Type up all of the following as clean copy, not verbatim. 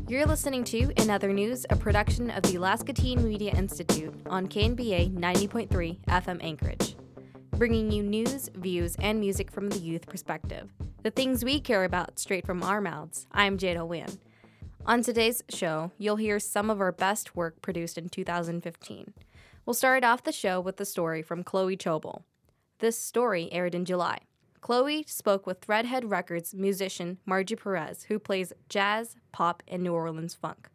You're listening to In Other News, a production of the Alaska Teen Media Institute on KNBA 90.3 FM Anchorage, bringing you news, views, and music from the youth perspective. The things we care about straight from our mouths. I'm Jada Wynn. On today's show, you'll hear some of our best work produced in 2015. We'll start off the show with a story from Chloe Chobel. This story aired in July. Chloe spoke with Threadhead Records musician Margie Perez, who plays jazz, pop, and New Orleans funk.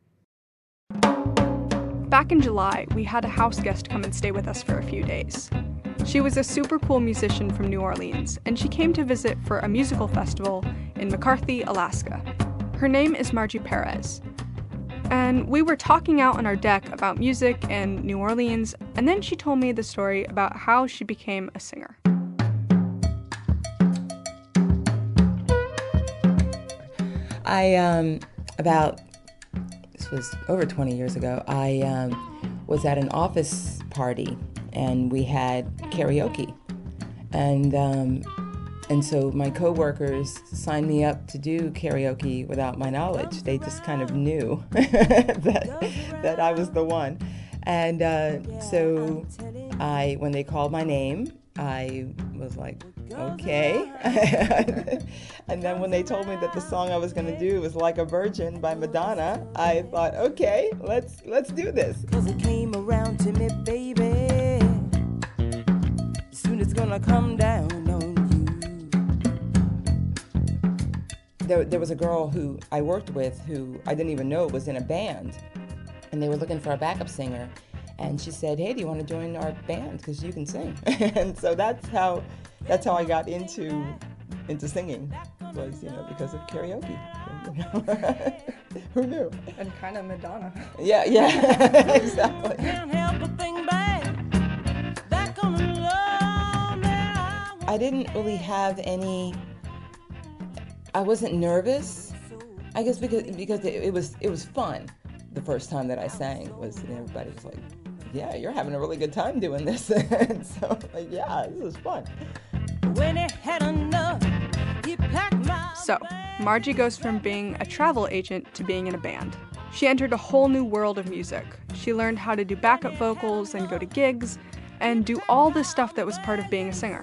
Back in July, we had a house guest come and stay with us for a few days. She was a super cool musician from New Orleans, and she came to visit for a musical festival in McCarthy, Alaska. Her name is Margie Perez. And we were talking out on our deck about music and New Orleans, and then she told me the story about how she became a singer. This was over 20 years ago, I was at an office party and we had karaoke. And so my coworkers signed me up to do karaoke without my knowledge. They just kind of knew that I was the one. And so when they called my name, I was like, okay. And then when they told me that the song I was going to do was Like a Virgin by Madonna, I thought, okay, let's do this. 'Cause it came around to me, baby. Soon it's gonna come down on you. There was a girl who I worked with who I didn't even know was in a band, and they were looking for a backup singer. And she said, hey, do you want to join our band? Because you can sing. And so that's how I got into singing, was, because of karaoke. Who knew? And kind of Madonna. Yeah, exactly. I didn't really have I wasn't nervous, I guess because it was fun. The first time that I sang was, everybody was like, yeah, you're having a really good time doing this. And so, yeah, this is fun. When it had enough, he packed my So, Margie goes from being a travel agent to being in a band. She entered a whole new world of music. She learned how to do backup vocals and go to gigs and do all the stuff that was part of being a singer.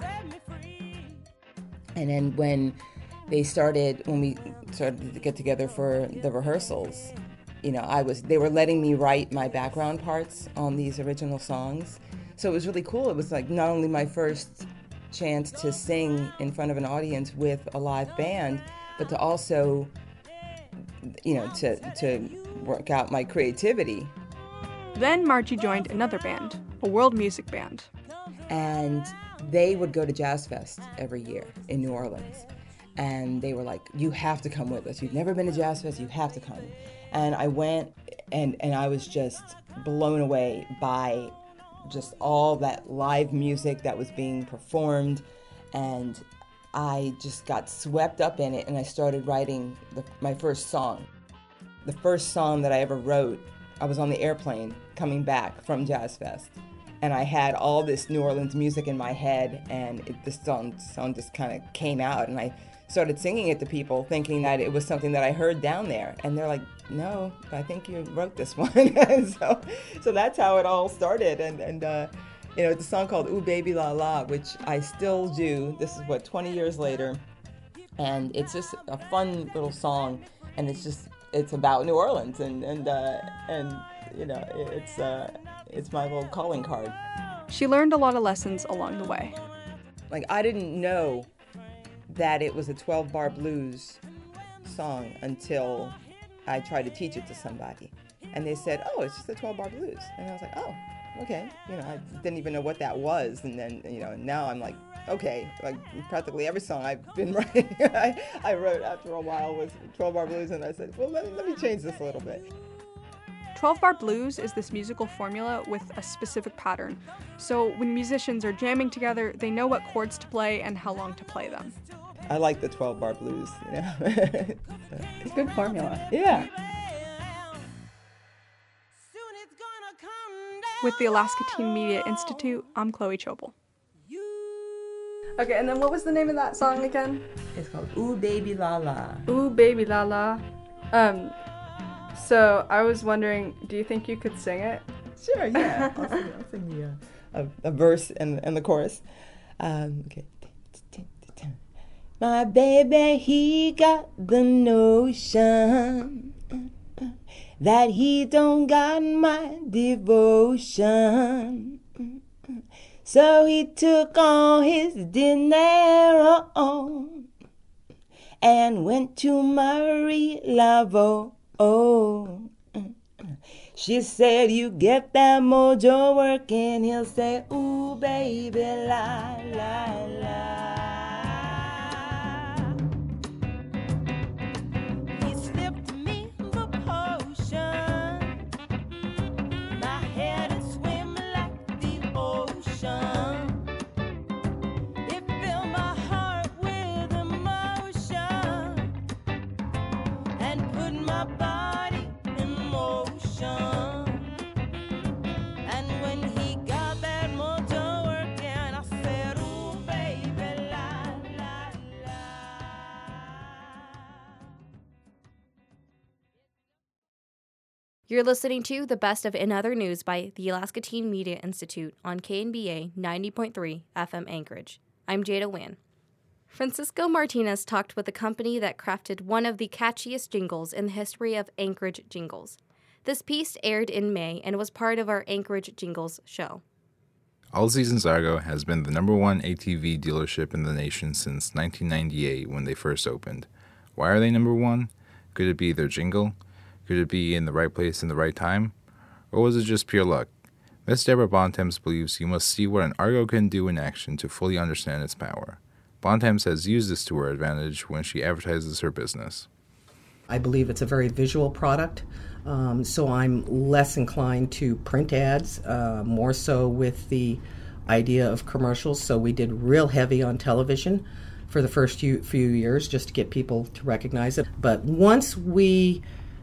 And then when we started to get together for the rehearsals, they were letting me write my background parts on these original songs. So it was really cool. It was like not only my first chance to sing in front of an audience with a live band, but to also, to work out my creativity. Then Margie joined another band, a world music band. And they would go to Jazz Fest every year in New Orleans. And they were like, you have to come with us. You've never been to Jazz Fest, you have to come. And I went, and I was just blown away by just all that live music that was being performed. And I just got swept up in it, and I started writing my first song. The first song that I ever wrote, I was on the airplane coming back from Jazz Fest. And I had all this New Orleans music in my head, and this song just kind of came out, and I started singing it to people thinking that it was something that I heard down there. And they're like, no, I think you wrote this one. And so that's how it all started. And it's a song called Ooh Baby La La, which I still do. This is 20 years later. And it's just a fun little song. And it's about New Orleans. And it's my little calling card. She learned a lot of lessons along the way. I didn't know that it was a 12-bar blues song until I tried to teach it to somebody. And they said, oh, it's just a 12-bar blues. And I was like, oh, okay. I didn't even know what that was. And then, now I'm like, okay, practically every song I've been writing, I wrote after a while was 12-bar blues. And I said, well, let me change this a little bit. 12-bar blues is this musical formula with a specific pattern. So when musicians are jamming together, they know what chords to play and how long to play them. I like the 12-bar blues, It's a good formula. Yeah. With the Alaska Teen Media Institute, I'm Chloe Chobel. Okay, and then what was the name of that song again? It's called Ooh Baby La La. Ooh Baby La La. So I was wondering, do you think you could sing it? Sure, yeah. I'll sing a verse and the chorus. Okay. My baby, he got the notion that he don't got my devotion. So he took all his dinero and went to Marie Laveau. She said, you get that mojo working. He'll say, ooh, baby, la, la, la. He slipped me the potion. My head is swimming like the ocean. It filled my heart with emotion and put my body in motion. And when he got that motor working, I said, ooh, baby, la, la, la. You're listening to the best of In Other News by the Alaska Teen Media Institute on KNBA 90.3 FM Anchorage. I'm Jada Wan. Francisco Martinez talked with a company that crafted one of the catchiest jingles in the history of Anchorage jingles. This piece aired in May and was part of our Anchorage Jingles show. All Seasons Argo has been the #1 ATV dealership in the nation since 1998 when they first opened. Why are they #1? Could it be their jingle? Could it be in the right place in the right time? Or was it just pure luck? Miss Deborah Bontemps believes you must see what an Argo can do in action to fully understand its power. Bontemps has used this to her advantage when she advertises her business. I believe it's a very visual product, so I'm less inclined to print ads, more so with the idea of commercials. So we did real heavy on television for the first few years just to get people to recognize it. But once we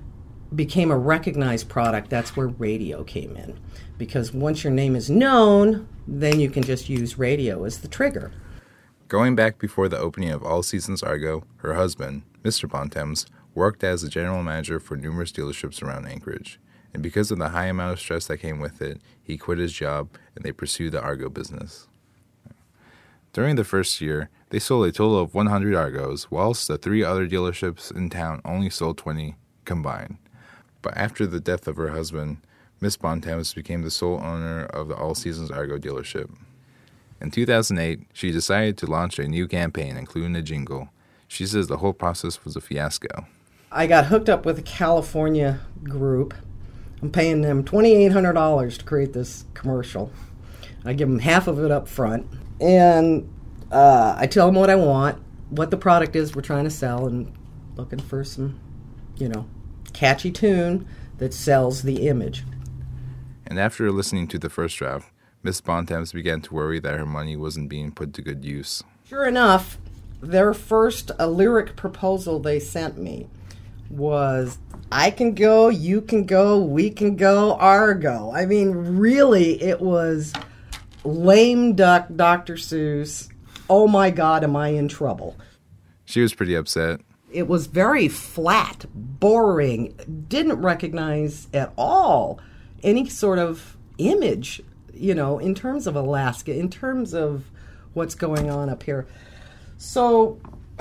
became a recognized product, that's where radio came in. Because once your name is known, then you can just use radio as the trigger. Going back before the opening of All Seasons Argo, her husband, Mr. Bontemps, worked as a general manager for numerous dealerships around Anchorage. And because of the high amount of stress that came with it, he quit his job and they pursued the Argo business. During the first year, they sold a total of 100 Argos, whilst the 3 other dealerships in town only sold 20 combined. But after the death of her husband, Miss Bontemps became the sole owner of the All Seasons Argo dealership. In 2008, she decided to launch a new campaign, including a jingle. She says the whole process was a fiasco. I got hooked up with a California group. I'm paying them $2,800 to create this commercial. I give them half of it up front. And I tell them what I want, what the product is we're trying to sell, and looking for some, catchy tune that sells the image. And after listening to the first draft, Miss Bontemps began to worry that her money wasn't being put to good use. Sure enough, their first lyric proposal they sent me was, I can go, you can go, we can go, Argo. I mean, really, it was lame duck Dr. Seuss. Oh my God, am I in trouble? She was pretty upset. It was very flat, boring, didn't recognize at all any sort of image, in terms of Alaska, in terms of what's going on up here. So,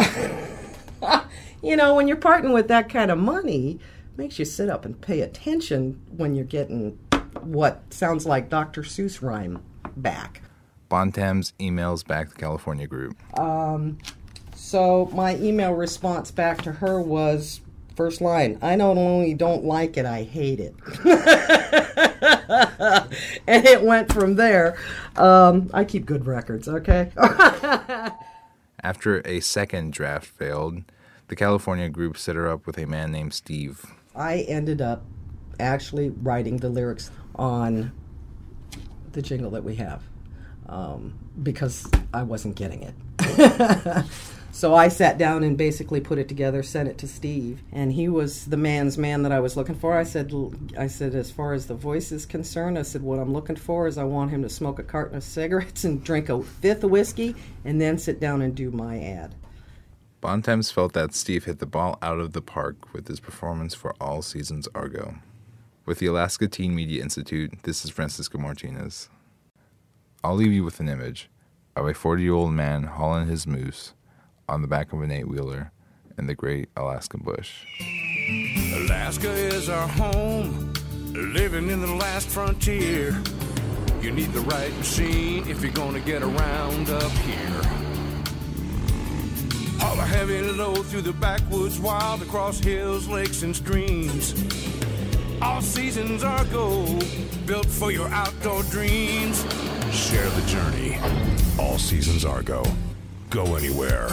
when you're parting with that kind of money, it makes you sit up and pay attention when you're getting what sounds like Dr. Seuss rhyme back. Bontemps emails back the California group. So my email response back to her was, first line, I not only don't like it, I hate it. And it went from there. I keep good records, okay? After a second draft failed, the California group set her up with a man named Steve. I ended up actually writing the lyrics on the jingle that we have because I wasn't getting it. So I sat down and basically put it together, sent it to Steve, and he was the man's man that I was looking for. I said, as far as the voice is concerned, I said, what I'm looking for is I want him to smoke a carton of cigarettes and drink a fifth of whiskey and then sit down and do my ad. Bontemps felt that Steve hit the ball out of the park with his performance for All Seasons Argo. With the Alaska Teen Media Institute, this is Francisco Martinez. I'll leave you with an image of a 40-year-old man hauling his moose on the back of an 8-wheeler in the great Alaskan bush. Alaska is our home, living in the last frontier. You need the right machine if you're gonna get around up here. Haul a heavy load through the backwoods, wild across hills, lakes, and streams. All Seasons Argo, built for your outdoor dreams. Share the journey. All Seasons Argo. Go anywhere.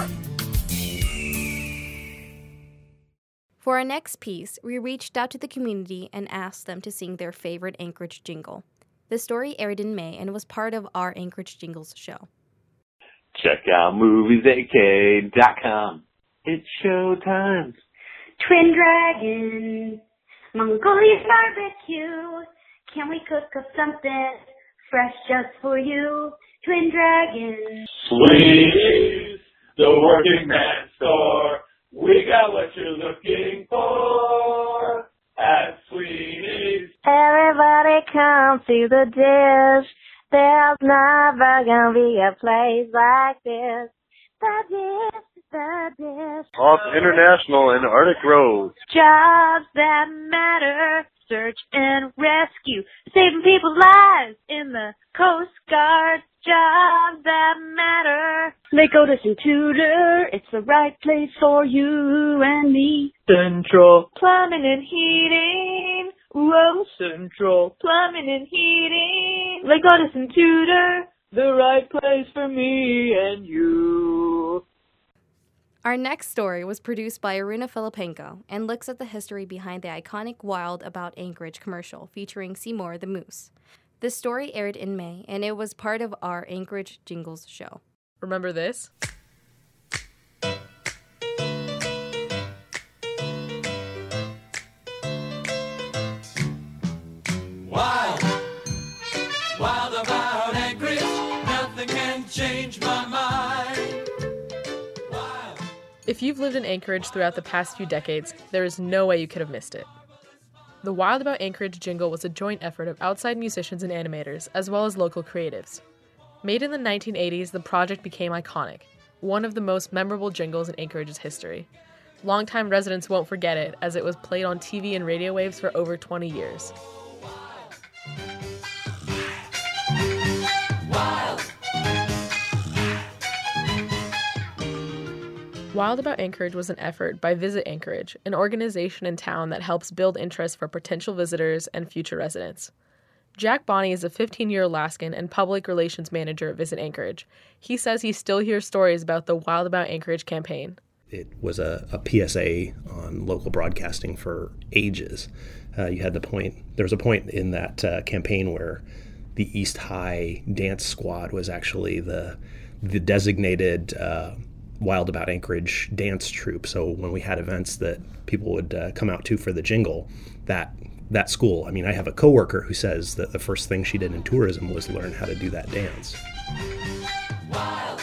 For our next piece, we reached out to the community and asked them to sing their favorite Anchorage jingle. The story aired in May and was part of our Anchorage Jingles show. Check out moviesak.com. It's showtime. Twin Dragon, Mongolian barbecue. Can we cook up something fresh just for you? Twin Dragon. Sweeties, the working man's store. We got what you're looking for at Sweeties. Everybody come to the dish. There's never gonna be a place like this. The dish, the dish. Off International and Arctic Road. Jobs that matter. Search and rescue. Saving people's lives in the Coast Guard. Jobs that matter. Lake Otis and Tudor. It's the right place for you and me. Central. Plumbing and heating. Whoa, Central. Plumbing and heating. Lake Otis and Tudor. The right place for me and you. Our next story was produced by Aruna Filipenko and looks at the history behind the iconic Wild About Anchorage commercial featuring Seymour the Moose. This story aired in May, and it was part of our Anchorage Jingles show. Remember this? Wild, wild about Anchorage, nothing can change my mind. Wild. If you've lived in Anchorage throughout the past few decades, there is no way you could have missed it. The Wild About Anchorage jingle was a joint effort of outside musicians and animators, as well as local creatives. Made in the 1980s, the project became iconic, one of the most memorable jingles in Anchorage's history. Longtime residents won't forget it, as it was played on TV and radio waves for over 20 years. Wild About Anchorage was an effort by Visit Anchorage, an organization in town that helps build interest for potential visitors and future residents. Jack Bonney is a 15-year Alaskan and public relations manager at Visit Anchorage. He says he still hears stories about the Wild About Anchorage campaign. It was a PSA on local broadcasting for ages. There was a point in that campaign where the East High Dance Squad was actually the designated Wild About Anchorage dance troupe. So when we had events that people would come out to for the jingle, that school, I mean, I have a coworker who says that the first thing she did in tourism was learn how to do that dance. Wild.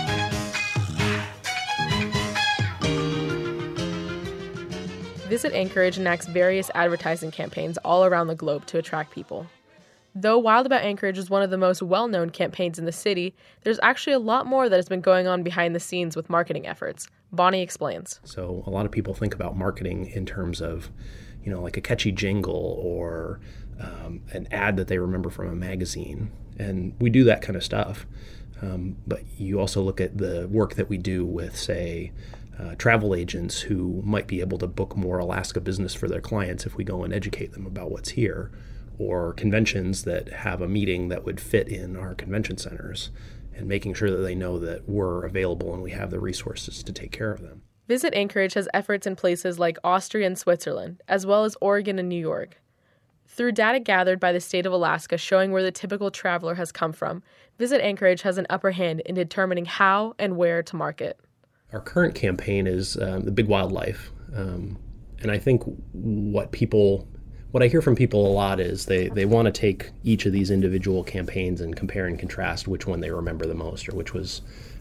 Visit Anchorage enacts various advertising campaigns all around the globe to attract people. Though Wild About Anchorage is one of the most well-known campaigns in the city, there's actually a lot more that has been going on behind the scenes with marketing efforts. Bonnie explains. So a lot of people think about marketing in terms of, like a catchy jingle or an ad that they remember from a magazine. And we do that kind of stuff. But you also look at the work that we do with, say, travel agents who might be able to book more Alaska business for their clients if we go and educate them about what's here, or conventions that have a meeting that would fit in our convention centers, and making sure that they know that we're available and we have the resources to take care of them. Visit Anchorage has efforts in places like Austria and Switzerland, as well as Oregon and New York. Through data gathered by the state of Alaska showing where the typical traveler has come from, Visit Anchorage has an upper hand in determining how and where to market. Our current campaign is the Big Wildlife, and I think what I hear from people a lot is they want to take each of these individual campaigns and compare and contrast which one they remember the most, or which was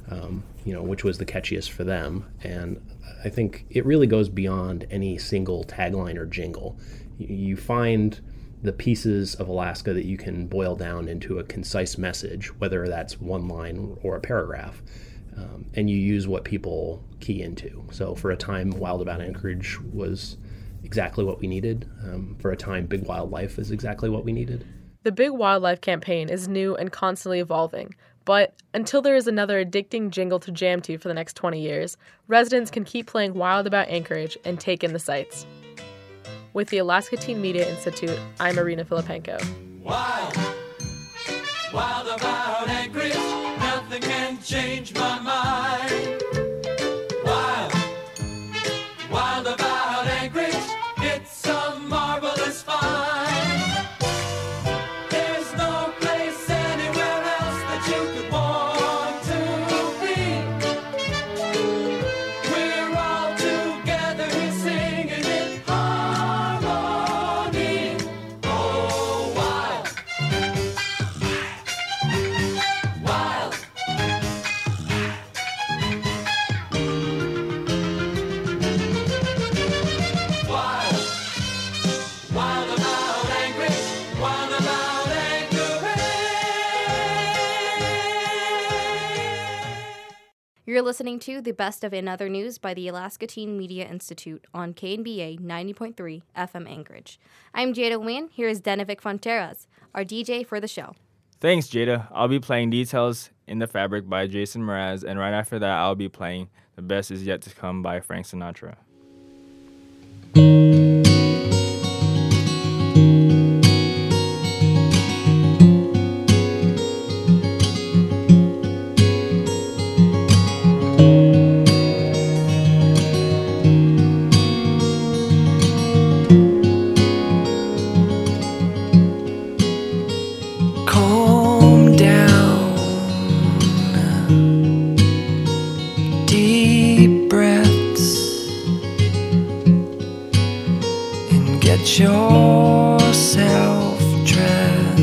which was the catchiest for them. And I think it really goes beyond any single tagline or jingle. You find the pieces of Alaska that you can boil down into a concise message, whether that's one line or a paragraph, and you use what people key into. So for a time, Wild About Anchorage was exactly what we needed. For a time, Big Wildlife is exactly what we needed. The Big Wildlife campaign is new and constantly evolving, but until there is another addicting jingle to jam to for the next 20 years, residents can keep playing Wild About Anchorage and take in the sights. With the Alaska Teen Media Institute, I'm Marina Filipenko. Wild, wild about Anchorage, nothing can change my mind. Wild, wild about Anchorage, it's a marvelous find. There's no place anywhere else that you could want to be. We're all together here singing in harmony. Oh, wild, wild. Wild, wild about Anchorage, wild about Anchorage. You're listening to the best of In Other News by the Alaska Teen Media Institute on KNBA 90.3 FM Anchorage. I'm Jada Nguyen. Here is Denovic Fonteras, our DJ for the show. Thanks, Jada. I'll be playing Details in the Fabric by Jason Mraz, and right after that, I'll be playing The Best Is Yet to Come by Frank Sinatra. Calm down, deep breaths, and get yourself dressed.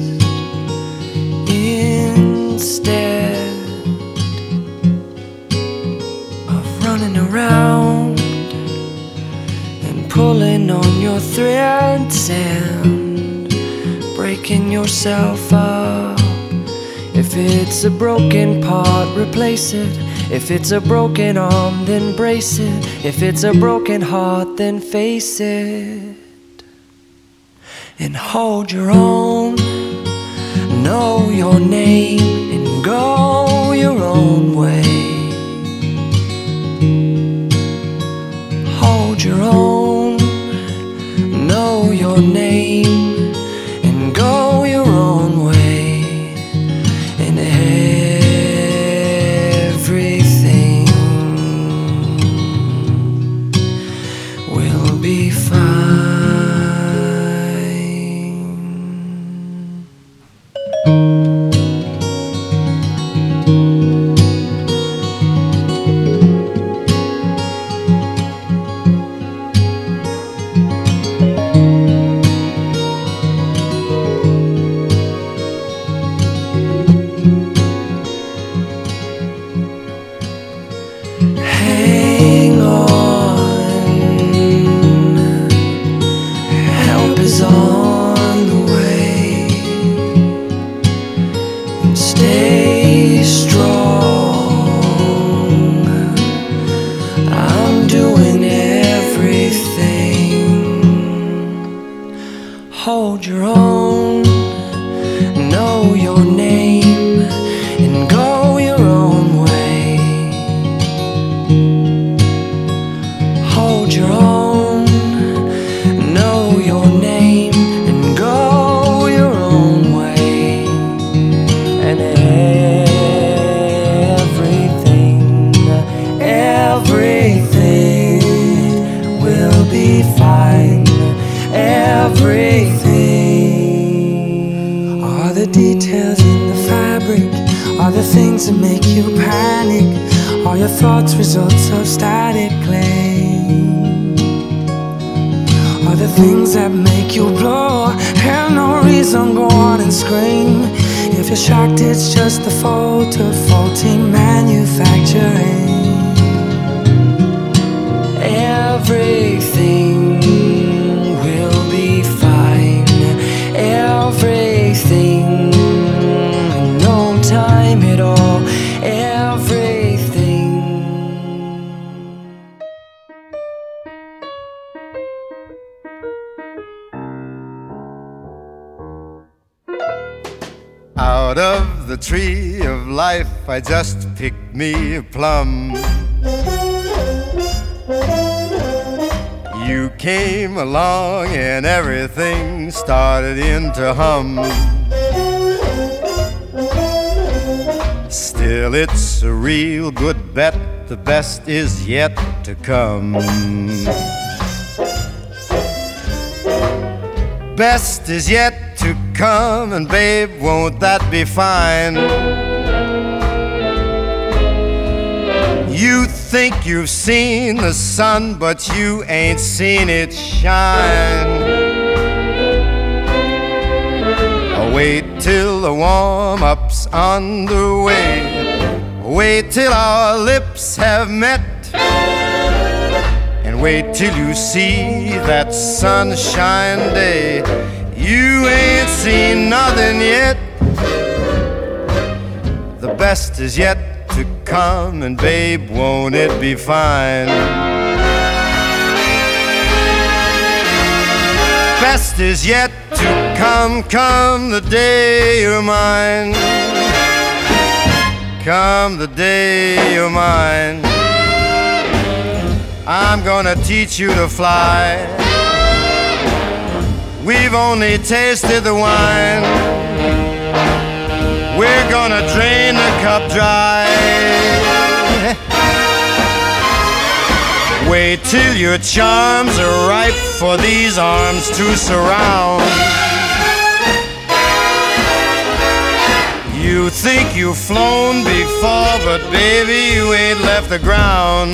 Instead of running around and pulling on your threads and breaking yourself up. If it's a broken part, replace it. If it's a broken arm, then brace it. If it's a broken heart, then face it. And hold your own. Know your name and go your own way. Hold your own. Know your name and go your own way, and everything will be fine. Hang on, help is on the way, and stay strong. I'm doing everything. Hold your own, know your name, and go your own way. Hold your own, know your name, and go your own way, and everything will be fine. Everything. Are the details in the fabric? Are the things that make you panic? Are your thoughts results of static clay? Are the things that make you blow? Have no reason, go on and scream. If you're shocked, it's just the fault of faulty manufacturing. Everything will be fine. Everything, no time at all. Everything. Out of the tree of life, I just picked me a plum. You came along and everything started in to hum. Still, it's a real good bet, the best is yet to come. Best is yet to come, and babe, won't that be fine? You think you've seen the sun, but you ain't seen it shine. Wait till the warm-up's underway. Wait till our lips have met. And wait till you see that sunshine day. You ain't seen nothing yet. The best is yet to come, and babe, won't it be fine? Best is yet to come, come the day you're mine. Come the day you're mine. I'm gonna teach you to fly. We've only tasted the wine. We're gonna drain the cup dry. Wait till your charms are ripe for these arms to surround. You think you've flown before, but baby, you ain't left the ground.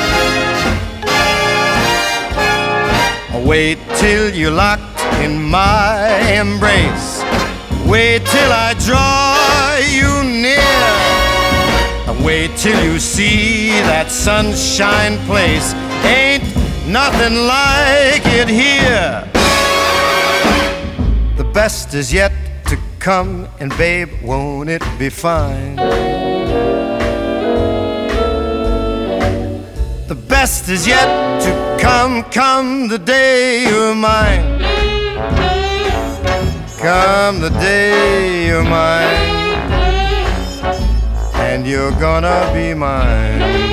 Wait till you're locked in my embrace. Wait till I draw you near. Wait till you see that sunshine place. Ain't nothing like it here. The best is yet to come, and babe, won't it be fine? The best is yet to come, come the day you're mine. Come the day you're mine, and you're gonna be mine.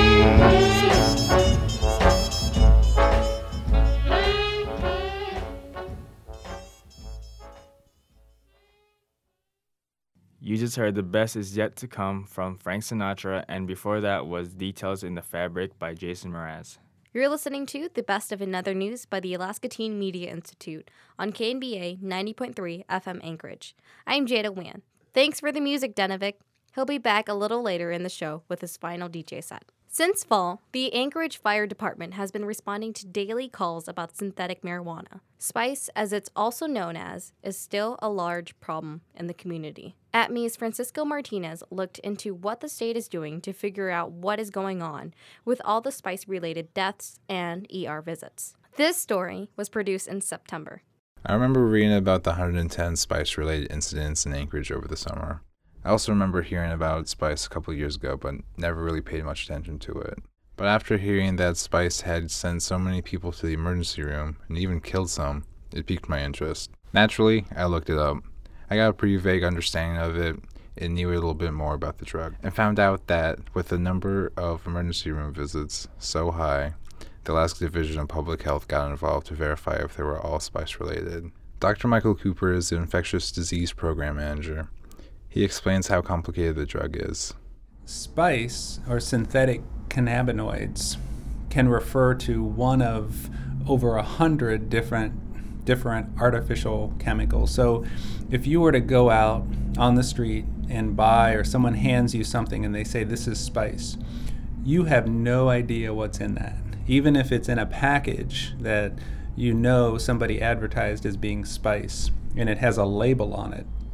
You just heard The Best Is Yet to Come from Frank Sinatra, and before that was Details in the Fabric by Jason Mraz. You're listening to The Best of Another News by the Alaska Teen Media Institute on KNBA 90.3 FM Anchorage. I'm Jada Wan. Thanks for the music, Denovic. He'll be back a little later in the show with his final DJ set. Since fall, the Anchorage Fire Department has been responding to daily calls about synthetic marijuana. Spice, as it's also known as, is still a large problem in the community. ATME's Francisco Martinez looked into what the state is doing to figure out what is going on with all the spice-related deaths and ER visits. This story was produced in September. I remember reading about the 110 spice-related incidents in Anchorage over the summer. I also remember hearing about Spice a couple of years ago, but never really paid much attention to it. But after hearing that Spice had sent so many people to the emergency room, and even killed some, it piqued my interest. Naturally, I looked it up. I got a pretty vague understanding of it and knew a little bit more about the drug, and found out that with the number of emergency room visits so high, the Alaska Division of Public Health got involved to verify if they were all Spice-related. Dr. Michael Cooper is the Infectious Disease Program Manager. He explains how complicated the drug is. Spice, or synthetic cannabinoids, can refer to one of over 100 different artificial chemicals. So if you were to go out on the street and buy, or someone hands you something and they say this is spice, you have no idea what's in that. Even if it's in a package that you know somebody advertised as being spice and it has a label on it,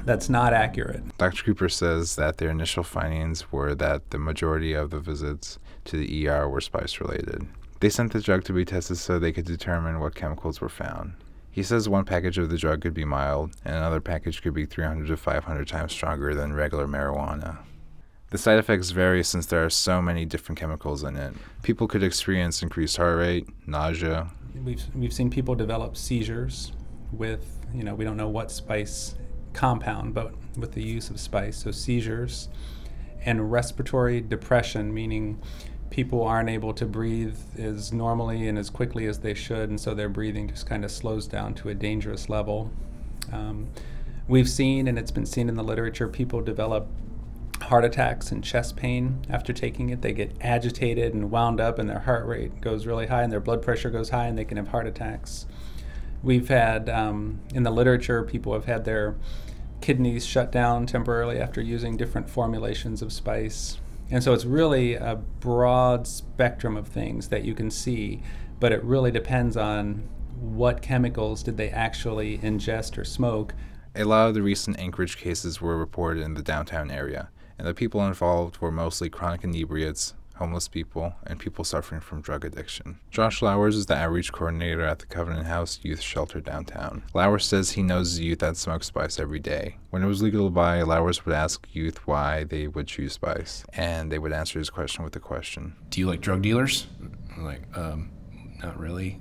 that's not accurate. Dr. Cooper says that their initial findings were that the majority of the visits to the ER were spice-related. They sent the drug to be tested so they could determine what chemicals were found. He says one package of the drug could be mild, and another package could be 300 to 500 times stronger than regular marijuana. The side effects vary since there are so many different chemicals in it. People could experience increased heart rate, nausea. We've seen people develop seizures with, we don't know what spice compound, but with the use of spice, so seizures, and respiratory depression, meaning people aren't able to breathe as normally and as quickly as they should, and so their breathing just kind of slows down to a dangerous level. We've seen, and it's been seen in the literature, people develop heart attacks and chest pain after taking it. They get agitated and wound up, and their heart rate goes really high, and their blood pressure goes high, and they can have heart attacks. We've had, in the literature, people have had their kidneys shut down temporarily after using different formulations of spice. And so it's really a broad spectrum of things that you can see, but it really depends on what chemicals did they actually ingest or smoke. A lot of the recent Anchorage cases were reported in the downtown area, and the people involved were mostly chronic inebriates, homeless people, and people suffering from drug addiction. Josh Lowers is the outreach coordinator at the Covenant House Youth Shelter downtown. Lowers says he knows youth that smoke spice every day. When it was legal to buy, Lowers would ask youth why they would choose spice, and they would answer his question with a question. Do you like drug dealers? I'm like, not really,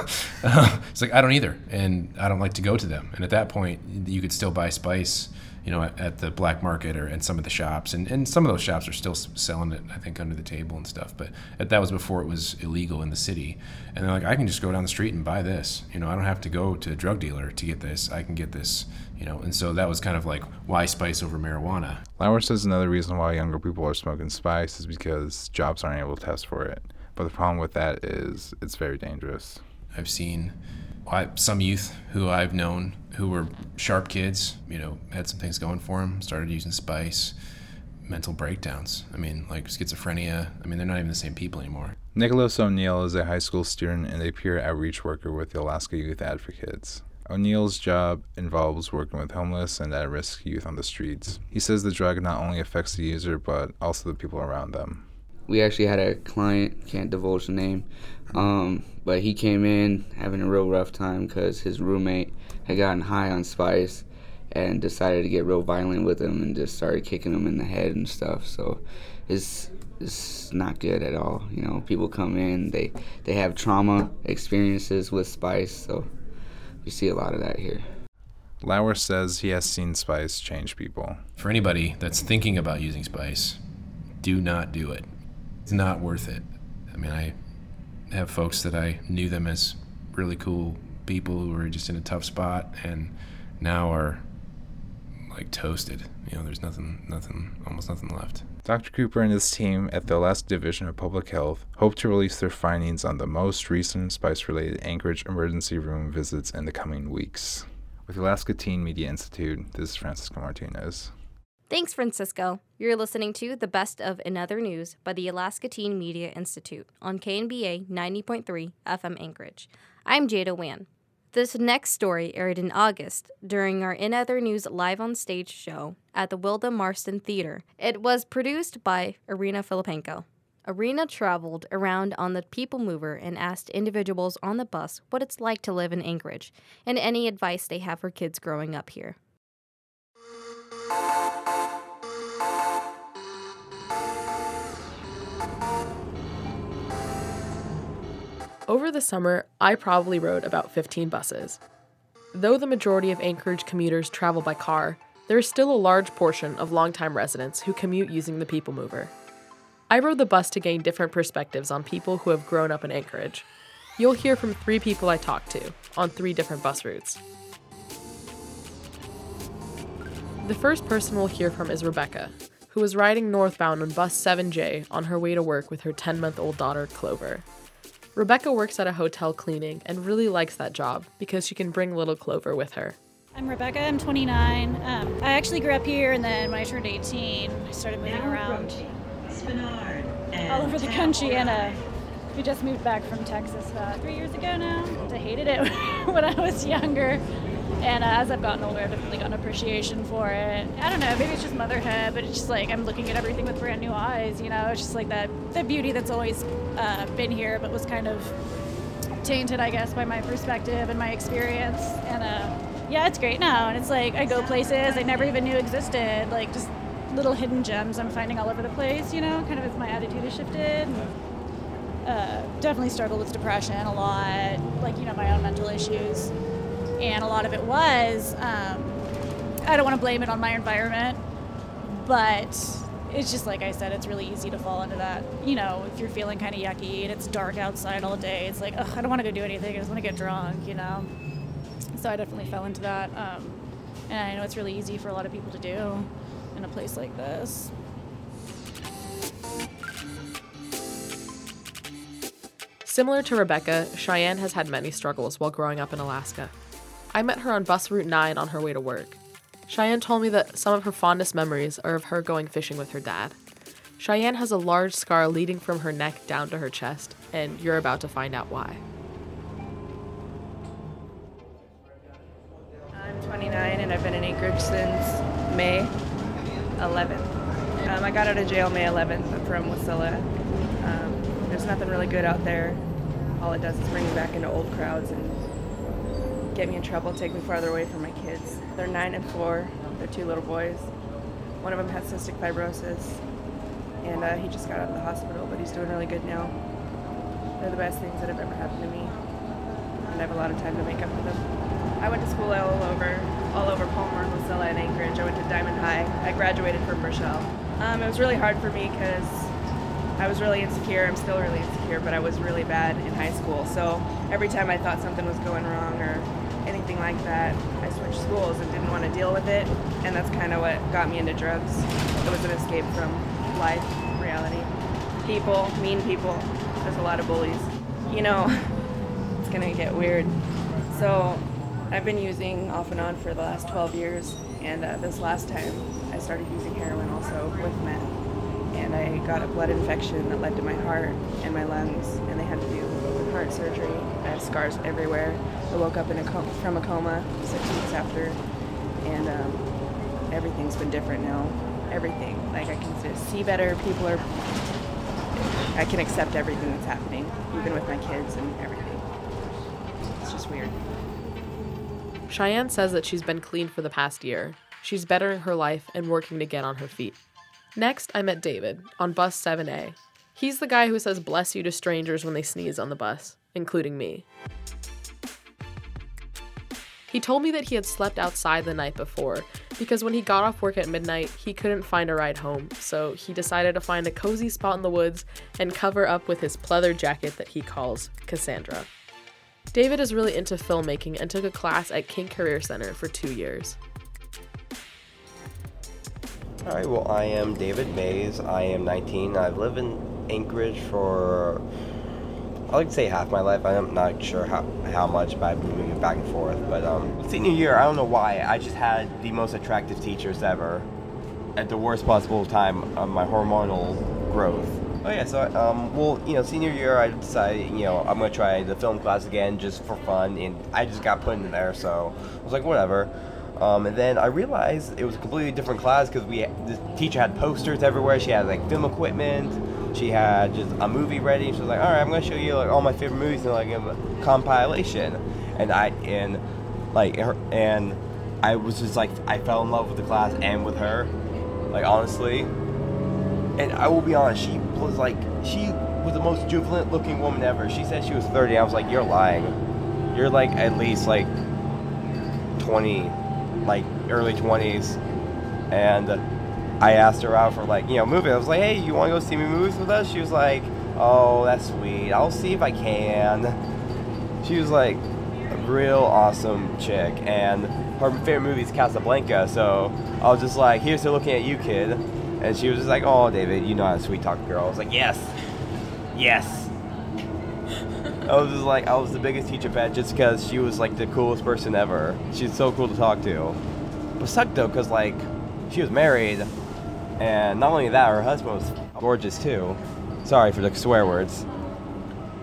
It's like, I don't either, and I don't like to go to them. And at that point, you could still buy spice, at the black market or in some of the shops. And some of those shops are still selling it, I think, under the table and stuff. But that was before it was illegal in the city. And they're like, I can just go down the street and buy this. I don't have to go to a drug dealer to get this. I can get this, And so that was kind of like, why spice over marijuana? Lauer says another reason why younger people are smoking spice is because jobs aren't able to test for it. But the problem with that is it's very dangerous. I've seen some youth who I've known who were sharp kids, had some things going for them, started using spice, mental breakdowns. Like schizophrenia. They're not even the same people anymore. Nicholas O'Neill is a high school student and a peer outreach worker with the Alaska Youth Advocates. O'Neill's job involves working with homeless and at-risk youth on the streets. He says the drug not only affects the user, but also the people around them. We actually had a client, can't divulge the name, but he came in having a real rough time because his roommate had gotten high on spice and decided to get real violent with him and just started kicking him in the head and stuff. So it's not good at all. People come in, they have trauma experiences with spice, so we see a lot of that here. Lauer says he has seen spice change people. For anybody that's thinking about using spice, do not do it. It's not worth it. I have folks that I knew them as really cool people who were just in a tough spot and now are like toasted. There's almost nothing left. Dr. Cooper and his team at the Alaska Division of Public Health hope to release their findings on the most recent spice-related Anchorage emergency room visits in the coming weeks. With the Alaska Teen Media Institute, this is Francisco Martinez. Thanks, Francisco. You're listening to the best of In Other News by the Alaska Teen Media Institute on KNBA 90.3 FM Anchorage. I'm Jada Wan. This next story aired in August during our In Other News Live on Stage show at the Wilda Marston Theater. It was produced by Irina Filipenko. Irina traveled around on the People Mover and asked individuals on the bus what it's like to live in Anchorage and any advice they have for kids growing up here. Over the summer, I probably rode about 15 buses. Though the majority of Anchorage commuters travel by car, there is still a large portion of longtime residents who commute using the People Mover. I rode the bus to gain different perspectives on people who have grown up in Anchorage. You'll hear from 3 people I talked to on 3 different bus routes. The first person we'll hear from is Rebecca, who was riding northbound on bus 7J on her way to work with her 10-month-old daughter, Clover. Rebecca works at a hotel cleaning and really likes that job because she can bring little Clover with her. I'm Rebecca, I'm 29. I actually grew up here, and then when I turned 18, I started moving around all over the country, and We just moved back from Texas about 3 years ago now. I hated it when I was younger. And as I've gotten older, I've definitely gotten appreciation for it. I don't know, maybe it's just motherhood, but it's just like I'm looking at everything with brand new eyes, you know? It's just like the beauty that's always been here, but was kind of tainted, I guess, by my perspective and my experience. And yeah, it's great now. And it's like I go places I never even knew existed, like just little hidden gems I'm finding all over the place, you know, kind of as my attitude has shifted. Definitely struggled with depression a lot, like, you know, my own mental issues. And a lot of it was, I don't want to blame it on my environment, but it's just like I said, it's really easy to fall into that. You know, if you're feeling kind of yucky and it's dark outside all day, it's like, ugh, I don't want to go do anything, I just want to get drunk, you know? So I definitely fell into that. And I know it's really easy for a lot of people to do in a place like this. Similar to Rebecca, Cheyenne has had many struggles while growing up in Alaska. I met her on Bus Route 9 on her way to work. Cheyenne told me that some of her fondest memories are of her going fishing with her dad. Cheyenne has a large scar leading from her neck down to her chest, and you're about to find out why. I'm 29 and I've been in Anchorage since May 11th. I got out of jail May 11th. I'm from Wasilla. There's nothing really good out there. All it does is bring me back into old crowds and get me in trouble, take me farther away from my kids. They're 9 and 4. They're 2 little boys. One of them has cystic fibrosis, and he just got out of the hospital, but he's doing really good now. They're the best things that have ever happened to me, and I have a lot of time to make up for them. I went to school all over Palmer, Wasilla, and Anchorage. I went to Diamond High. I graduated from Rochelle. It was really hard for me because I was really insecure. I'm still really insecure, but I was really bad in high school. So every time I thought something was going wrong or anything like that, I switched schools and didn't want to deal with it. And that's kind of what got me into drugs. It was an escape from life, reality. People, mean people. There's a lot of bullies. You know, it's going to get weird. So I've been using off and on for the last 12 years. And this last time, I started using heroin also with meth. And I got a blood infection that led to my heart and my lungs, and they had to do open heart surgery. I have scars everywhere. I woke up from a coma 6 weeks after, and everything's been different now. Everything. Like, I can see better. I can accept everything that's happening, even with my kids and everything. It's just weird. Cheyenne says that she's been clean for the past year. She's bettering her life and working to get on her feet. Next, I met David on bus 7A. He's the guy who says bless you to strangers when they sneeze on the bus, including me. He told me that he had slept outside the night before because when he got off work at midnight, he couldn't find a ride home, so he decided to find a cozy spot in the woods and cover up with his pleather jacket that he calls Cassandra. David is really into filmmaking and took a class at King Career Center for 2 years. All right, well, I am David Mays. I am 19. I've lived in Anchorage for, I like to say half my life. I'm not sure how much, but I've been moving back and forth. But senior year, I don't know why, I just had the most attractive teachers ever at the worst possible time of my hormonal growth. Oh yeah, so, well, you know, senior year, I decided, you know, I'm going to try the film class again just for fun, and I just got put in there, so I was like, whatever. And then I realized it was a completely different class because the teacher had posters everywhere. She had like film equipment. She had just a movie ready. She was like, "All right, I'm gonna show you like all my favorite movies in like a compilation." And I was just like, I fell in love with the class and with her, like honestly. And I will be honest, she was the most jubilant looking woman ever. She said she was 30. I was like, "You're lying. You're like at least like 20." Like early 20s, and I asked her out for like, you know, movie. I was like, "Hey, you want to go see me movies with us?" She was like, "Oh, that's sweet. I'll see if I can." She was like a real awesome chick, and her favorite movie is Casablanca. So I was just like, "Here's to looking at you, kid." And she was just like, "Oh, David, you know how to sweet talk a girl." I was like, "Yes, yes." I was the biggest teacher pet just because she was like the coolest person ever. She's so cool to talk to. But sucked though, because like she was married, and not only that, her husband was gorgeous too. Sorry for the swear words.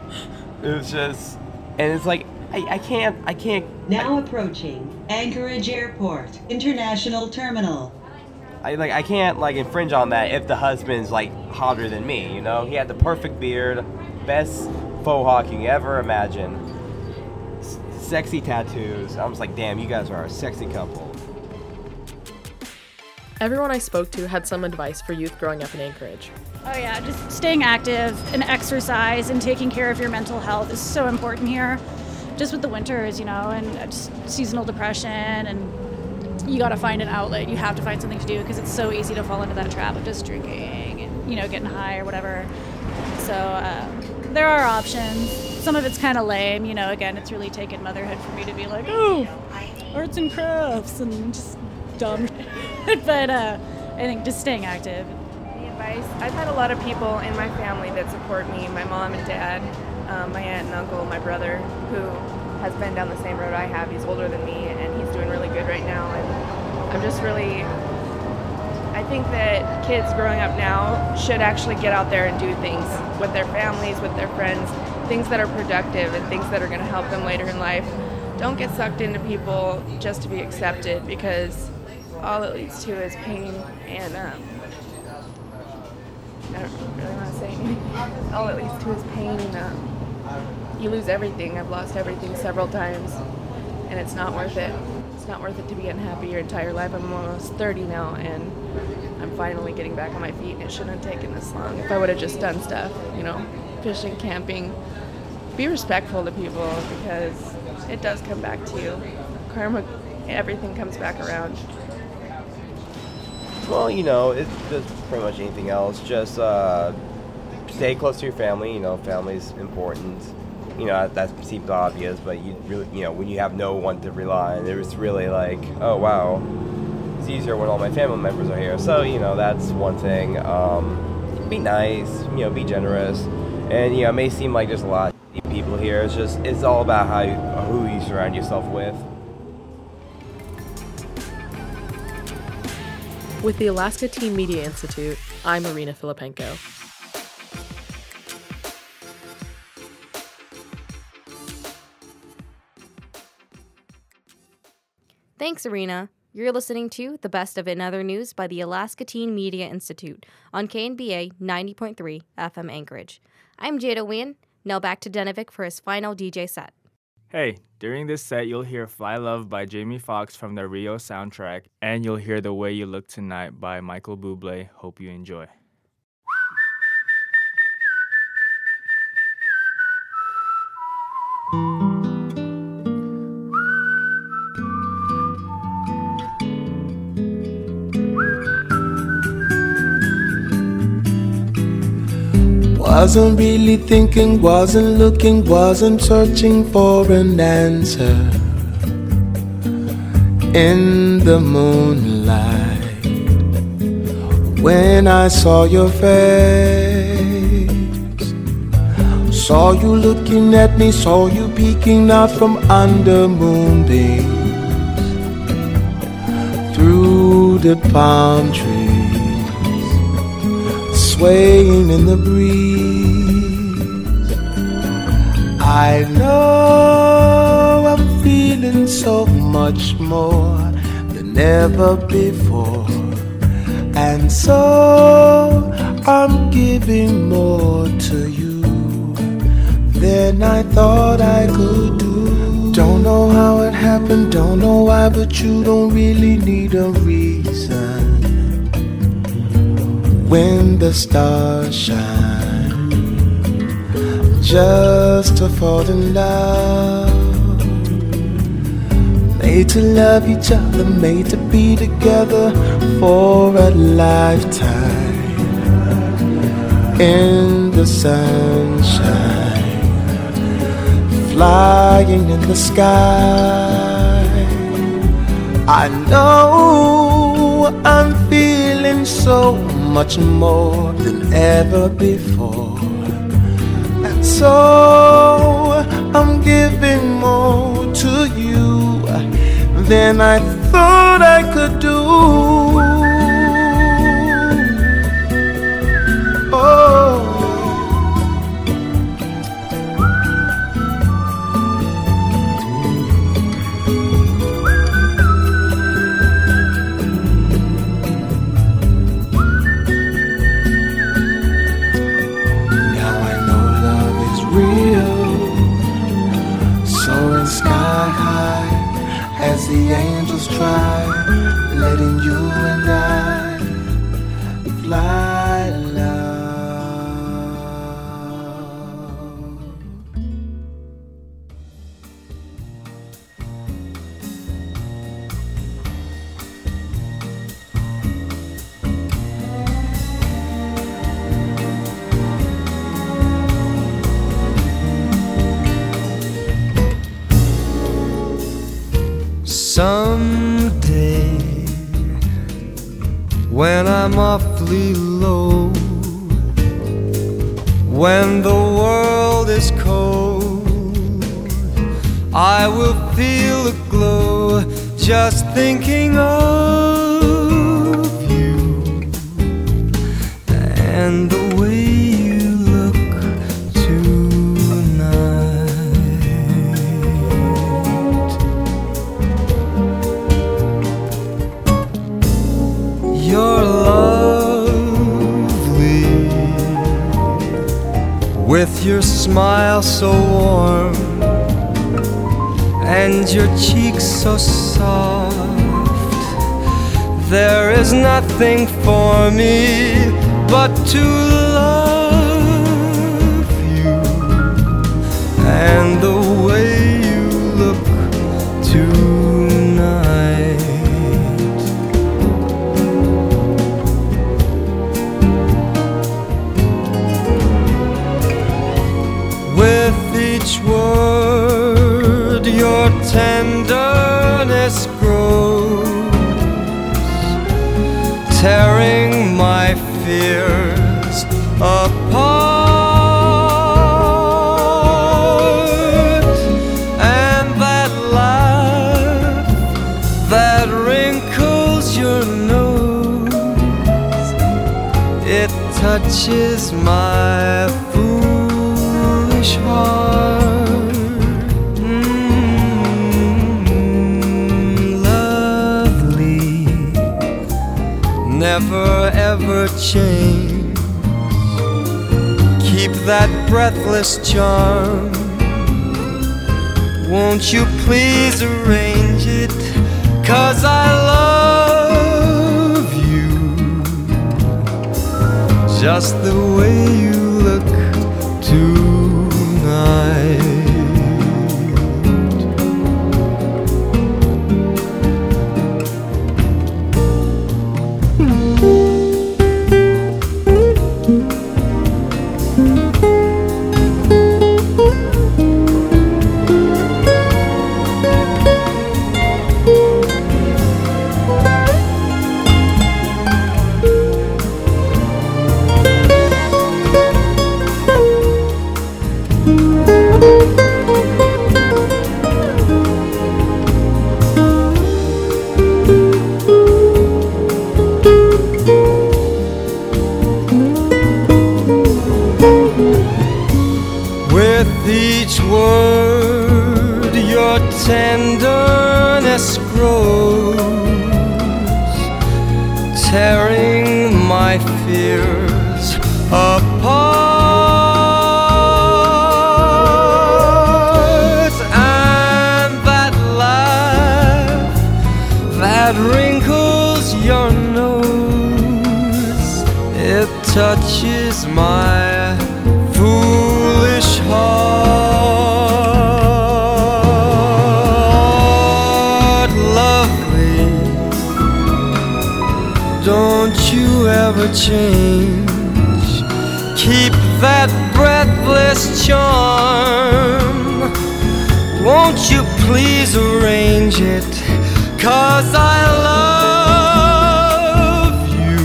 It was just, and it's like, I can't. Now approaching Anchorage Airport International Terminal. I can't like infringe on that if the husband's like hotter than me, you know? He had the perfect beard, best faux hawk you can ever imagine, sexy tattoos. I was like, damn, you guys are a sexy couple. Everyone I spoke to had some advice for youth growing up in Anchorage. Oh yeah, just staying active and exercise and taking care of your mental health is so important here. Just with the winters, you know, and just seasonal depression, and you got to find an outlet. You have to find something to do because it's so easy to fall into that trap of just drinking and, you know, getting high or whatever. So there are options. Some of it's kind of lame, you know. Again, it's really taken motherhood for me to be like, oh, arts and crafts and just dumb shit. But I think just staying active. The advice, I've had a lot of people in my family that support me, my mom and dad, my aunt and uncle, my brother, who has been down the same road I have. He's older than me, and he's doing really good right now. And I'm just really, I think that kids growing up now should actually get out there and do things with their families, with their friends, things that are productive and things that are going to help them later in life. Don't get sucked into people just to be accepted, because all it leads to is pain and I don't really want to say anything. All it leads to is pain and you lose everything. I've lost everything several times, and it's not worth it. It's not worth it to be unhappy your entire life. I'm almost 30 now, and I'm finally getting back on my feet, and it shouldn't have taken this long. If I would have just done stuff, you know, fishing, camping, be respectful to people, because it does come back to you. Karma, everything comes back around. Well, you know, it's just pretty much anything else. Just stay close to your family. You know, family's important. You know, that seems obvious, but you really, you know, when you have no one to rely on, it was really like, oh wow, it's easier when all my family members are here. So, you know, that's one thing. Be nice, you know, be generous, and you know, it may seem like there's a lot of people here. It's all about who you surround yourself with. With the Alaska Teen Media Institute, I'm Irina Filipenko. Thanks, Irina. You're listening to The Best of It and Other News by the Alaska Teen Media Institute on KNBA 90.3 FM Anchorage. I'm Jada Wynn. Now back to Denovic for his final DJ set. Hey, during this set, you'll hear Fly Love by Jamie Foxx from the Rio soundtrack, and you'll hear The Way You Look Tonight by Michael Bublé. Hope you enjoy. Wasn't really thinking, wasn't looking, wasn't searching for an answer. In the moonlight, when I saw your face, saw you looking at me, saw you peeking out from under moonbeams, through the palm trees, swaying in the breeze. I know I'm feeling so much more than ever before, and so I'm giving more to you than I thought I could do. Don't know how it happened, don't know why, but you don't really need a reason. When the stars shine, just to fall in love. Made to love each other, made to be together for a lifetime. In the sunshine, flying in the sky. I know I'm feeling so much more than ever before, and so I'm giving more to you than I thought I could do. Oh, the angels try, letting you and I fly love. Someday, when I'm awfully low, when the world is cold, I will feel a glow just thinking of you and the way you look tonight. You're lovely, with your smile so warm and your cheeks so soft. There is nothing for me but to love you and the way you look tonight. With each word your tenderness grows, tearing my fears apart. And that laugh that wrinkles your nose, it touches my foolish heart. Lovely, never ever change. Keep that breathless charm. Won't you please arrange it? 'Cause I love you just the way you look tonight. With each word your tenderness grows, tearing my fears apart. And that laugh that wrinkles your nose, it touches my foolish heart. Lovely, don't you ever change. Keep that breathless charm. Won't you please arrange it? 'Cause I love you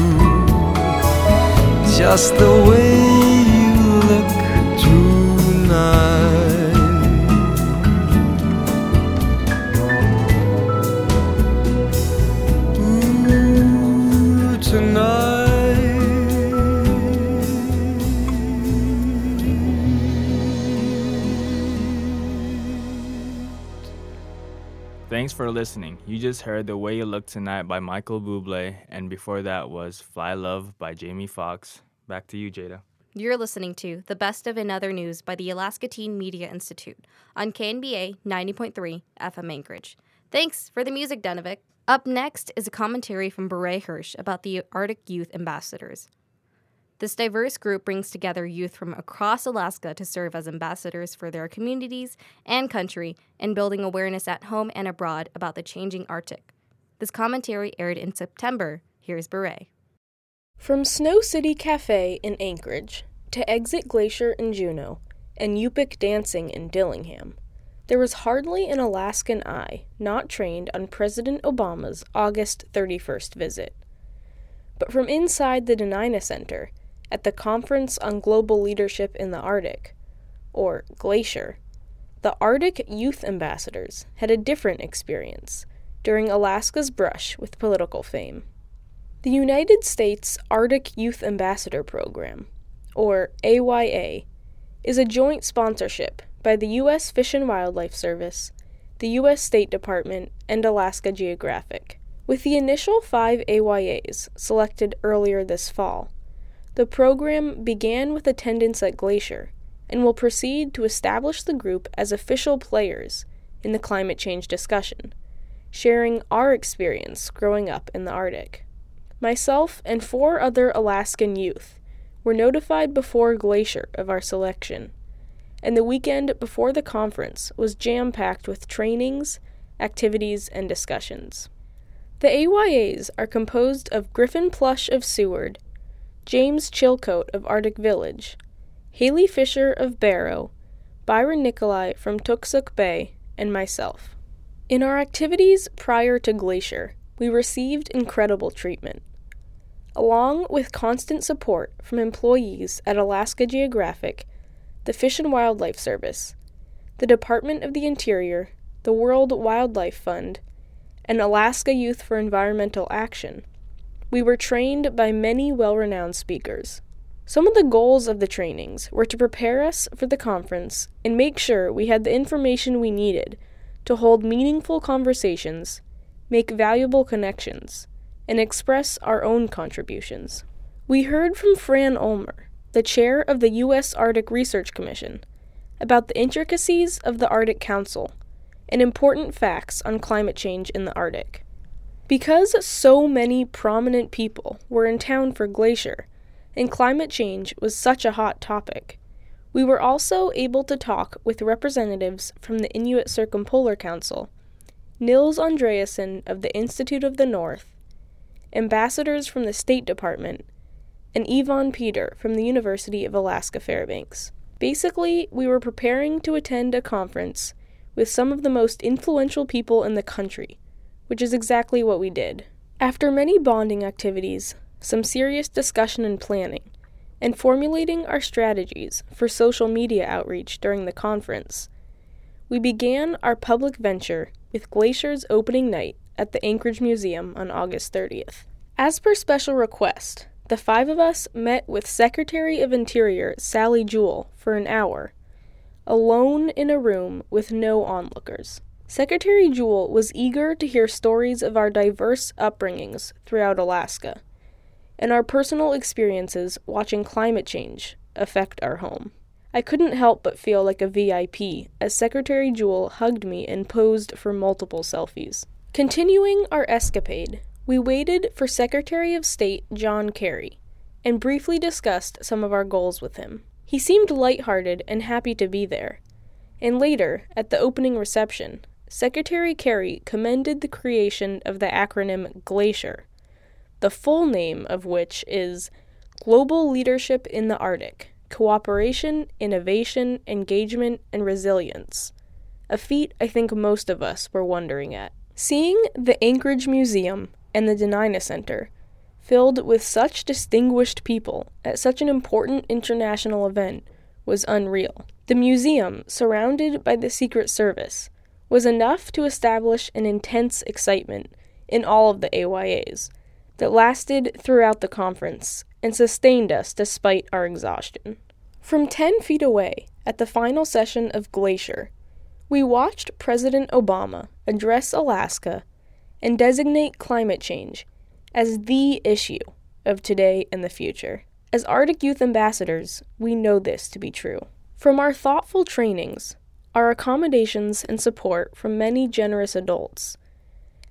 just the way you look tonight. Ooh, tonight. Thanks for listening. You just heard The Way You Look Tonight by Michael Bublé, and before that was Fly Love by Jamie Foxx. Back to you, Jada. You're listening to The Best of In Other News by the Alaska Teen Media Institute on KNBA 90.3 FM Anchorage. Thanks for the music, Denovic. Up next is a commentary from Beret Hirsch about the Arctic Youth Ambassadors. This diverse group brings together youth from across Alaska to serve as ambassadors for their communities and country in building awareness at home and abroad about the changing Arctic. This commentary aired in September. Here's Beret. From Snow City Cafe in Anchorage to Exit Glacier in Juneau and Yupik dancing in Dillingham, there was hardly an Alaskan eye not trained on President Obama's August 31st visit. But from inside the Dena'ina Center, at the Conference on Global Leadership in the Arctic, or Glacier, the Arctic Youth Ambassadors had a different experience during Alaska's brush with political fame. The United States Arctic Youth Ambassador Program, or AYA, is a joint sponsorship by the U.S. Fish and Wildlife Service, the U.S. State Department, and Alaska Geographic. With the initial 5 AYAs selected earlier this fall, the program began with attendance at Glacier and will proceed to establish the group as official players in the climate change discussion, sharing our experience growing up in the Arctic. Myself and 4 other Alaskan youth were notified before Glacier of our selection, and the weekend before the conference was jam-packed with trainings, activities, and discussions. The AYAs are composed of Griffin Plush of Seward, James Chilcote of Arctic Village, Haley Fisher of Barrow, Byron Nikolai from Tooksuk Bay, and myself. In our activities prior to Glacier, we received incredible treatment. Along with constant support from employees at Alaska Geographic, the Fish and Wildlife Service, the Department of the Interior, the World Wildlife Fund, and Alaska Youth for Environmental Action, we were trained by many well-renowned speakers. Some of the goals of the trainings were to prepare us for the conference and make sure we had the information we needed to hold meaningful conversations, make valuable connections, and express our own contributions. We heard from Fran Ulmer, the chair of the U.S. Arctic Research Commission, about the intricacies of the Arctic Council and important facts on climate change in the Arctic. Because so many prominent people were in town for Glacier, and climate change was such a hot topic, we were also able to talk with representatives from the Inuit Circumpolar Council, Nils Andreasen of the Institute of the North, ambassadors from the State Department, and Yvonne Peter from the University of Alaska Fairbanks. Basically, we were preparing to attend a conference with some of the most influential people in the country, which is exactly what we did. After many bonding activities, some serious discussion and planning, and formulating our strategies for social media outreach during the conference, we began our public venture with Glacier's opening night at the Anchorage Museum on August 30th. As per special request, the 5 of us met with Secretary of Interior Sally Jewell for an hour, alone in a room with no onlookers. Secretary Jewell was eager to hear stories of our diverse upbringings throughout Alaska, and our personal experiences watching climate change affect our home. I couldn't help but feel like a VIP as Secretary Jewell hugged me and posed for multiple selfies. Continuing our escapade, we waited for Secretary of State John Kerry and briefly discussed some of our goals with him. He seemed lighthearted and happy to be there, and later, at the opening reception, Secretary Kerry commended the creation of the acronym Glacier, the full name of which is Global Leadership in the Arctic, Cooperation, Innovation, Engagement, and Resilience, a feat I think most of us were wondering at. Seeing the Anchorage Museum and the Dena'ina Center filled with such distinguished people at such an important international event was unreal. The museum, surrounded by the Secret Service, was enough to establish an intense excitement in all of the AYAs that lasted throughout the conference and sustained us despite our exhaustion. From 10 feet away, at the final session of Glacier, we watched President Obama address Alaska and designate climate change as the issue of today and the future. As Arctic Youth Ambassadors, we know this to be true. From our thoughtful trainings, our accommodations and support from many generous adults,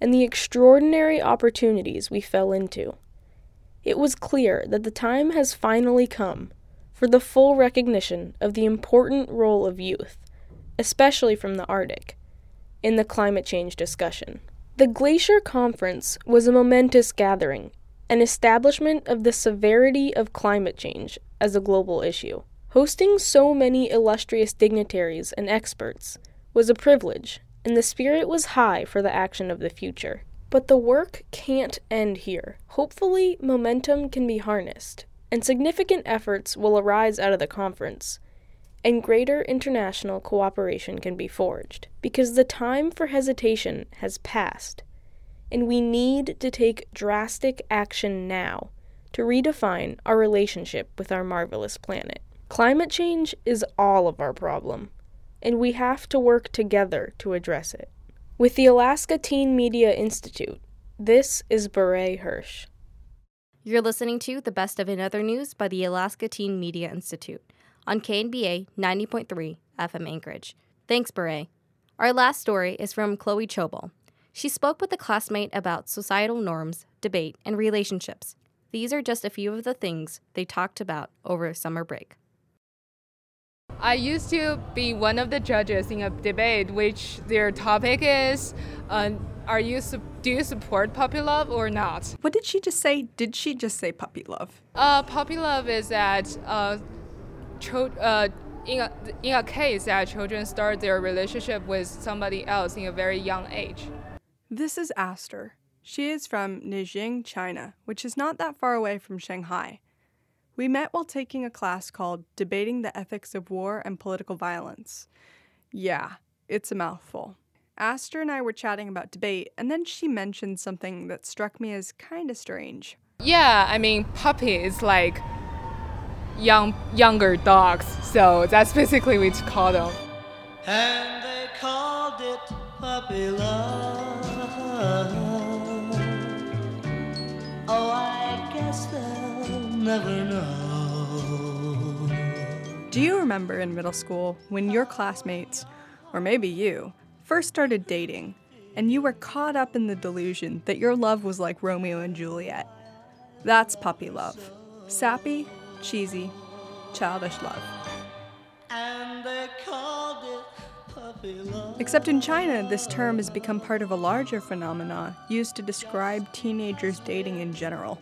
and the extraordinary opportunities we fell into. It was clear that the time has finally come for the full recognition of the important role of youth, especially from the Arctic, in the climate change discussion. The Glacier Conference was a momentous gathering, an establishment of the severity of climate change as a global issue. Hosting so many illustrious dignitaries and experts was a privilege, and the spirit was high for the action of the future. But the work can't end here. Hopefully, momentum can be harnessed, and significant efforts will arise out of the conference, and greater international cooperation can be forged, because the time for hesitation has passed, and we need to take drastic action now to redefine our relationship with our marvelous planet. Climate change is all of our problem, and we have to work together to address it. With the Alaska Teen Media Institute, this is Beret Hirsch. You're listening to the best of Another News by the Alaska Teen Media Institute on KNBA 90.3 FM Anchorage. Thanks, Beret. Our last story is from Chloe Chobel. She spoke with a classmate about societal norms, debate, and relationships. These are just a few of the things they talked about over summer break. I used to be one of the judges in a debate which their topic is, do you support puppy love or not? What did she just say? Did she just say puppy love? Puppy love is that in a case that children start their relationship with somebody else in a very young age. This is Aster. She is from Nanjing, China, which is not that far away from Shanghai. We met while taking a class called Debating the Ethics of War and Political Violence. Yeah, it's a mouthful. Aster and I were chatting about debate, and then she mentioned something that struck me as kind of strange. Yeah, I mean, puppy is like younger dogs, so that's basically what we call them. And they called it puppy love. Oh, I guess they'll never know. Do you remember in middle school when your classmates, or maybe you, first started dating, and you were caught up in the delusion that your love was like Romeo and Juliet? That's puppy love. Sappy, cheesy, childish love. And they called it puppy love. Except in China, this term has become part of a larger phenomena used to describe teenagers dating in general.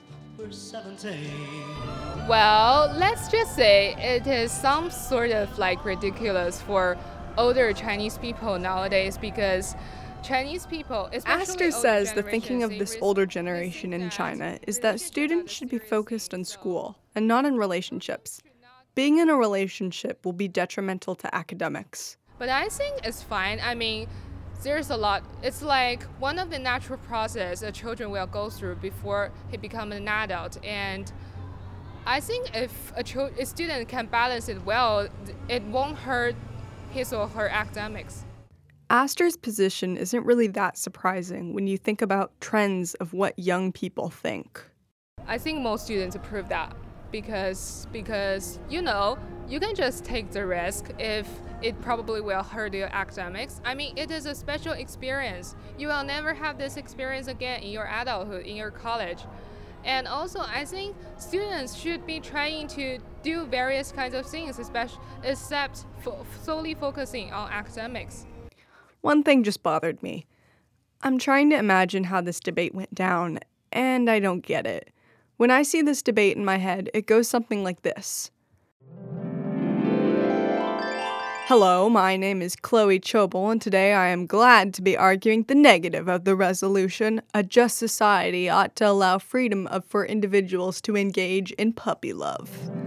Well, let's just say it is some sort of like ridiculous for older Chinese people nowadays because Chinese people, especially Aster says the thinking of this older generation in China is that students should be focused on school and not in relationships. Being in a relationship will be detrimental to academics. But I think it's fine. I mean, there's a lot. It's like one of the natural process a children will go through before he becomes an adult. And I think if a student can balance it well, it won't hurt his or her academics. Aster's position isn't really that surprising when you think about trends of what young people think. I think most students approve that because you know, you can just take the risk if it probably will hurt your academics. I mean, it is a special experience. You will never have this experience again in your adulthood, in your college. And also, I think students should be trying to do various kinds of things, except solely focusing on academics. One thing just bothered me. I'm trying to imagine how this debate went down, and I don't get it. When I see this debate in my head, it goes something like this. Hello, my name is Chloe Chobel, and today I am glad to be arguing the negative of the resolution. A just society ought to allow freedom for individuals to engage in puppy love.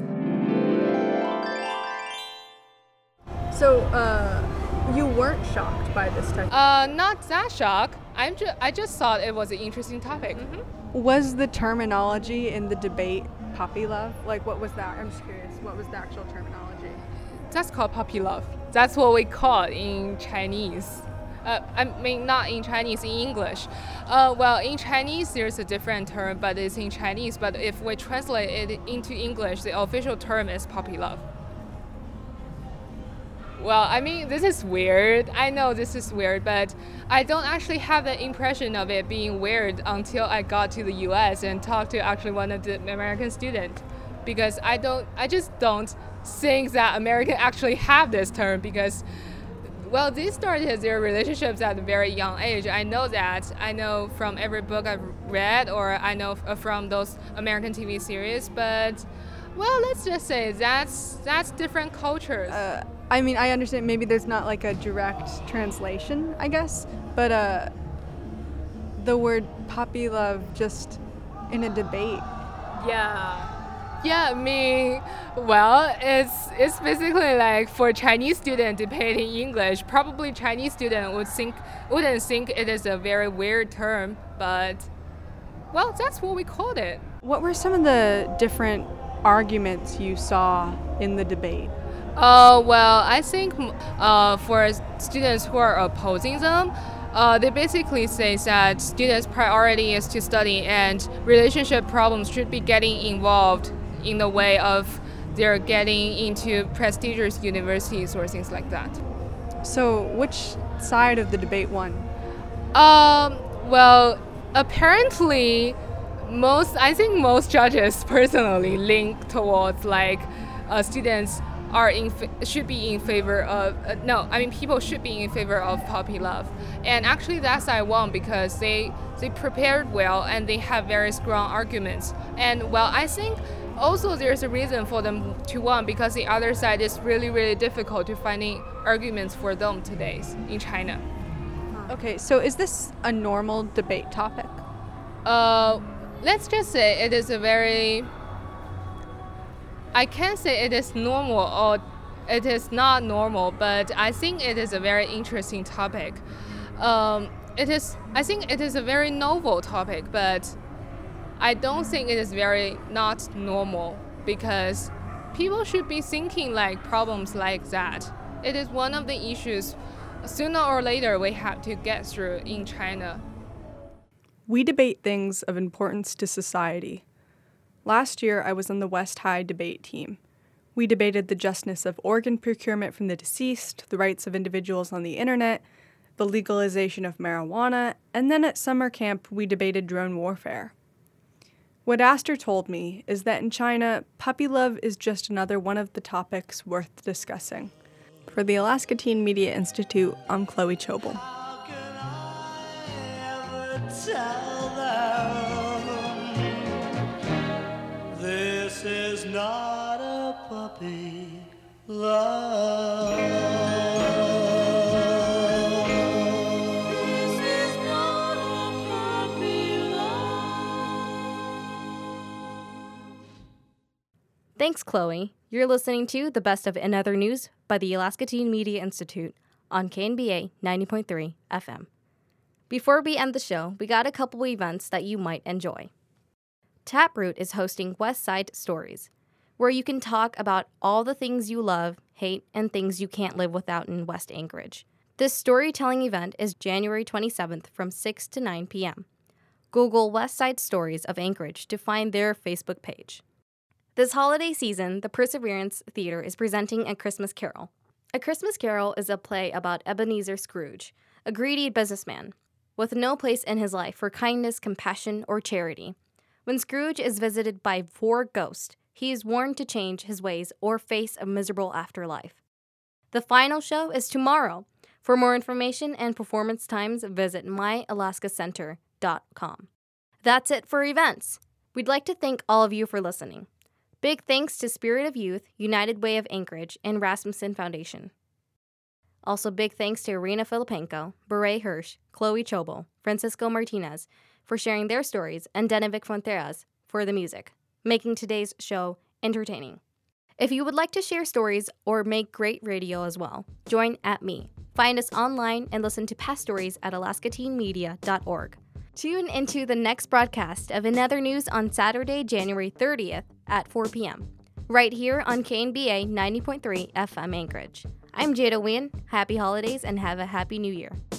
So, you weren't shocked by this type? Not that shocked. I just thought it was an interesting topic. Mm-hmm. Was the terminology in the debate puppy love? Like, what was that? I'm just curious. What was the actual terminology? That's called puppy love. That's what we call it in Chinese. I mean, not in Chinese, in English. Well, in Chinese, there's a different term, but it's in Chinese. But if we translate it into English, the official term is puppy love. Well, I mean, this is weird. I know this is weird, but I don't actually have the impression of it being weird until I got to the US and talked to actually one of the American students. Because I just don't think that Americans actually have this term because, well, they started their relationships at a very young age. I know that. I know from every book I've read, or I know from those American TV series, but, well, let's just say that's different cultures. I mean, I understand maybe there's not like a direct translation, I guess, but the word puppy love just in a debate. Yeah, I mean, well, it's basically like for Chinese student debating English, probably Chinese student wouldn't think it is a very weird term, but, well, that's what we called it. What were some of the different arguments you saw in the debate? Well, I think for students who are opposing them, they basically say that students' priority is to study and relationship problems should be getting involved in the way of they're getting into prestigious universities or things like that. So which side of the debate won? Well, apparently I think most judges personally lean towards like students should be in favor of people should be in favor of puppy love, and actually that side won because they prepared well and they have very strong arguments. And well, I think also there's a reason for them to win because the other side is really, really difficult to finding arguments for them today in China. Okay, so is this a normal debate topic? Let's just say it is a very, I can't say it is normal or it is not normal, but I think it is a very interesting topic. I think it is a very novel topic, but I don't think it is very not normal because people should be thinking like problems like that. It is one of the issues sooner or later we have to get through in China. We debate things of importance to society. Last year, I was on the West High debate team. We debated the justness of organ procurement from the deceased, the rights of individuals on the internet, the legalization of marijuana, and then at summer camp, we debated drone warfare. What Aster told me is that in China, puppy love is just another one of the topics worth discussing. For the Alaska Teen Media Institute, I'm Chloe Chobel. This is not a puppy love. This is not a puppy love. Thanks, Chloe. You're listening to the best of In Other News by the Alaska Teen Media Institute on KNBA 90.3 FM. Before we end the show, we got a couple events that you might enjoy. Taproot is hosting West Side Stories, where you can talk about all the things you love, hate, and things you can't live without in West Anchorage. This storytelling event is January 27th from 6 to 9 p.m. Google West Side Stories of Anchorage to find their Facebook page. This holiday season, the Perseverance Theater is presenting A Christmas Carol. A Christmas Carol is a play about Ebenezer Scrooge, a greedy businessman, with no place in his life for kindness, compassion, or charity. When Scrooge is visited by 4 ghosts, he is warned to change his ways or face a miserable afterlife. The final show is tomorrow. For more information and performance times, visit myalaskacenter.com. That's it for events. We'd like to thank all of you for listening. Big thanks to Spirit of Youth, United Way of Anchorage, and Rasmussen Foundation. Also big thanks to Irina Filipenko, Beret Hirsch, Chloe Chobel, Francisco Martinez for sharing their stories, and Denovic Fronteras for the music, making today's show entertaining. If you would like to share stories or make great radio as well, join @me. Find us online and listen to past stories at alaskateenmedia.org. Tune into the next broadcast of In Other News on Saturday, January 30th at 4 p.m. right here on KNBA 90.3 FM Anchorage. I'm Jada Wynn. Happy holidays and have a happy new year.